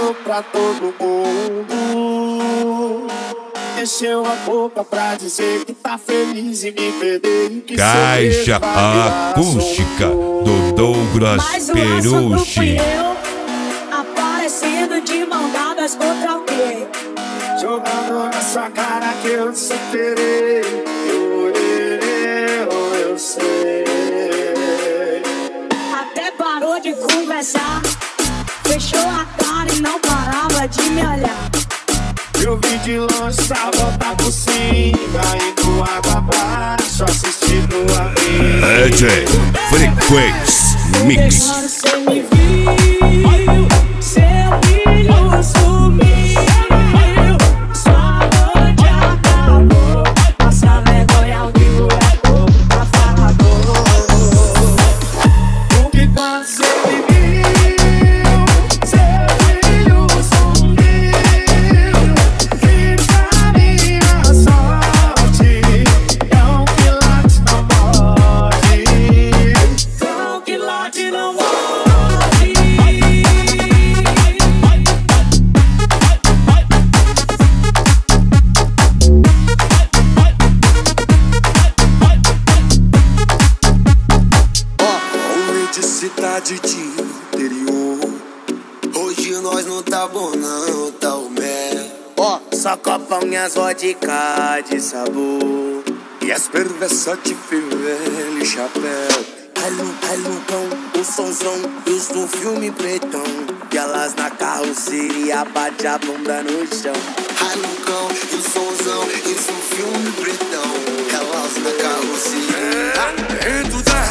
falou pra todo mundo, encheu a boca pra dizer que tá feliz e me perder e que Caixa acústica do Douglas Perucci. Aparecendo de mão dadas contra alguém, jogando na sua cara que eu superei. Eu sei. Até parou de conversar, fechou a cara e não parava de me olhar. Eu vi de longe só voltar por cima, indo água abaixo, assistindo a vida. DJ Frequência Mix. Você me viu, seu filho sumiu, sua noite acabou. Passa vergonha ao vivo é pouco pra falador. Porque quando você me viu, seu filho sumiu, fica a minha sorte. É um quilate não morre, é um quilate não morre. Homem de cidade de interior, hoje nós não tá bom não, tá o mé. Só copão minhas vodka de sabor e as perversas de filé e chapéu. Lucão, o sonzão, isso um filme pretão, e elas na carroceria bate a bunda no chão. Lucão, o sonzão, isso um filme pretão, elas na carroceria. Dentro da